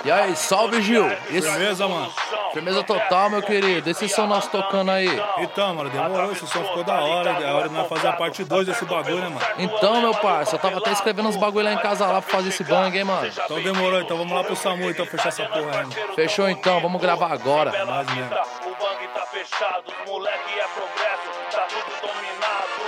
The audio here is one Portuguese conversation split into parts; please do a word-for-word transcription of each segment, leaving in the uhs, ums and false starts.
E aí, salve, Gil. Esse... Firmeza, mano? Firmeza total, meu querido. Esse som nós tocando aí. Então, mano, demorou. Esse som ficou da hora. É hora de nós fazer a parte dois desse bagulho, né, mano? Então, meu parça, eu tava até escrevendo uns bagulho lá em casa lá pra fazer esse bang, hein, mano? Então demorou. Então vamos lá pro Samu, então, fechar essa porra aí, mano. Fechou, então. Vamos gravar agora. É nóis mesmo. O bang tá fechado, os moleque é progresso, tá tudo dominado.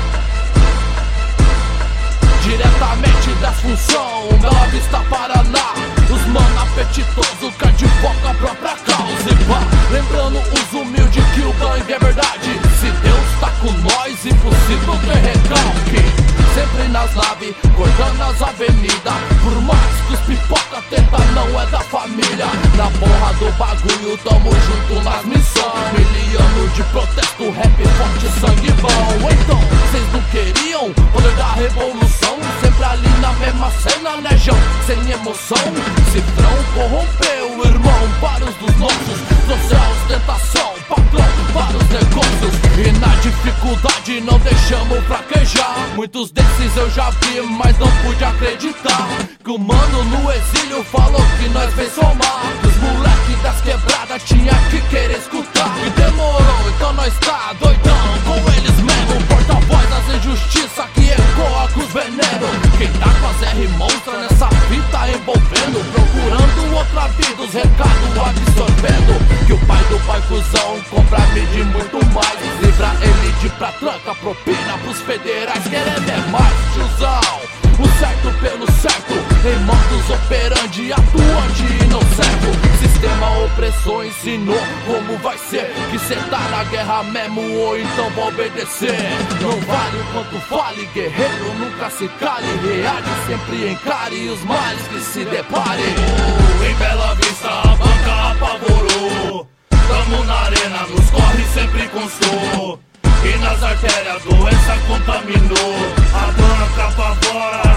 Diretamente da Função, Bela Vista, Paraná. Os mano apetitoso, cai de foca a própria causa. E pá, lembrando os humildes que o bang é verdade. Se Deus tá com nós, impossível ter recalque. Sempre nas naves, cortando as avenidas. Por mais que os pipoca tenta, não é da família. Na porra do bagulho, tamo junto nas missões. Miliano de protesto, rap forte, sangue bom. Então, cês não queriam poder da revolução? Sempre ali na mesma cena, né, João? Sem emoção. Cifrão corrompeu, irmão, vários dos nossos. Trouxe a ostentação, patrão, vários negócios. E na dificuldade não deixamos fraquejar. Muitos desses eu já vi, mas não pude acreditar. Que o mano no exílio falou que nós fez somar. Os moleque das quebradas tinha que querer escutar. E demorou, então nós tá doidão com eles mesmo. Porta-voz das injustiças que ecoa com os venenos. Quem tá com as R monstra nessa fita envolvendo. Procurando outra vida, os recados absorvendo. Que o pai do pai cuzão compra-me de muito mais. Livra ele de pra tranca, propina pros federais. Querendo é mais, tiozão. O certo pelo certo, em modus operandi, atuante e não servo. Sistema opressor ensinou como vai ser. Que cê tá na guerra mesmo ou então vai obedecer. Não vale o quanto fale, guerreiro nunca se cale. Reage, sempre encare os males que se depare. Em Bela Vista a banca apavorou. Tamo na arena, nos corre sempre com som. E nas artérias doença contaminou. A banca pra fora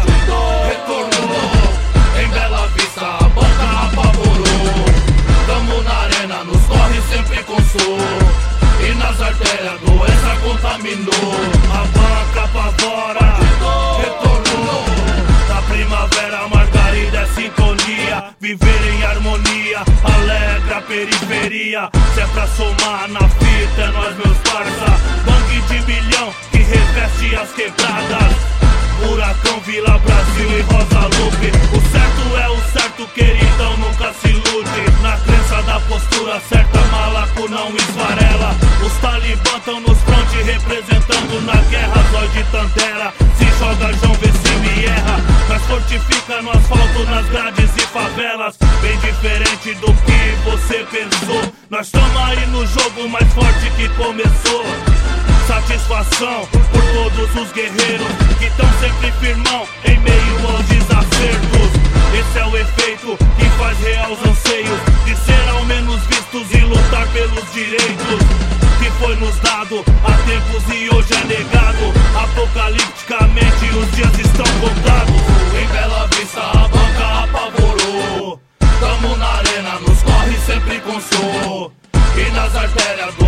retornou. Em Bela Vista a banca apavorou. Tamo na arena, nos corre sempre com som. E nas artérias doença contaminou. A banca pra fora retornou. Na primavera Margarida é sintonia. Viver em harmonia, alegra a periferia. Se é pra somar na fita é nós meus parça. Bang de milhão que reveste as quebradas. Furacão, Vila Brasil e Rosa Lupe. O certo é o certo, queridão, nunca se ilude. Na crença da postura certa, malaco não esfarela. Os talibã tão nos fronte representando na guerra. Zói de Tantera, se joga João, vê se me erra. Nós fortifica no asfalto, nas grades e favelas. Bem diferente do que você pensou. Nós tamo aí no jogo mais forte que começou. Satisfação por todos os guerreiros que tão sempre firmão em meio aos desacertos. Esse é o efeito que faz real os anseios de ser ao menos vistos e lutar pelos direitos que foi nos dado há tempos e hoje é negado. Apocalipticamente os dias estão contados. Em Bela Vista a banca apavorou. Tamo na arena, nos corre sempre com som. E nas artérias do